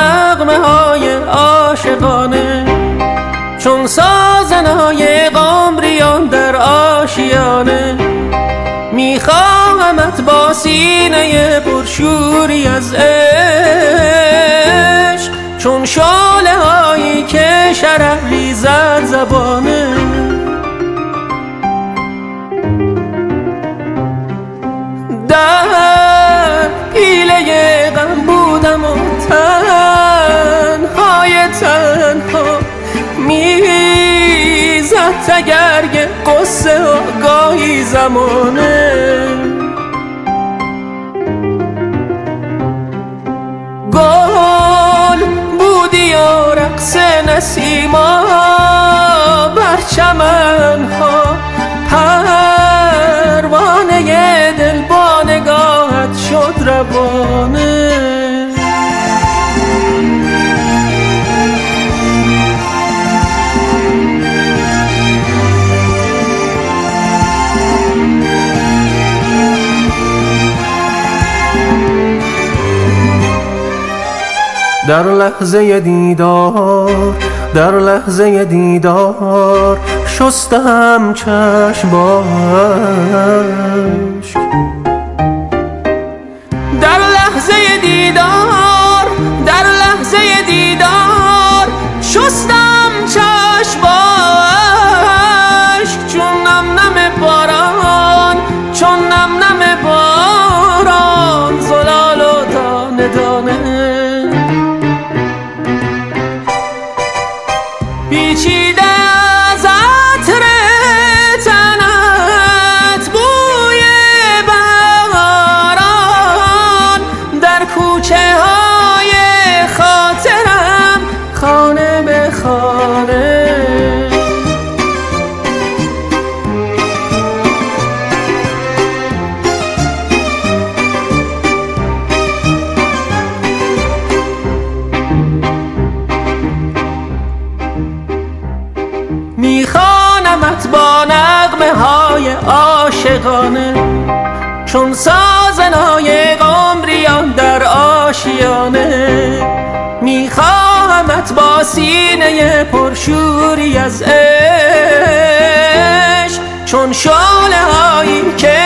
نغمه های عاشقانه، چون سازنای قمریان در آشیانه. میخواهمت با سینه پرشوری از عشق، چون شعله هایی که شرح ریزد زبانه. در پیله غم بودم و تنهای تنها، میزد تگرگ قصه و گاهی زمانه. گل بودی و رقص نسیما بر چمنها، پروانه دل با نگاهت شد روانه. در لحظه دیدار، در لحظه دیدار شستم چشم با اشک. در لحظه دیدار، در لحظه دیدار شستم چشم با اشک. چون نم نم باران، چون نم نم باران زلال و دانه دانه. پیچیده از عطر تنت بوی بهاران، در کوچه های خاطرم خانه به خانه. میخوانمت با نغمه های عاشقانه، چون سازنای قمریان در آشیانه. میخواهمت با سینه پرشوری از عشق، چون شعله هایی که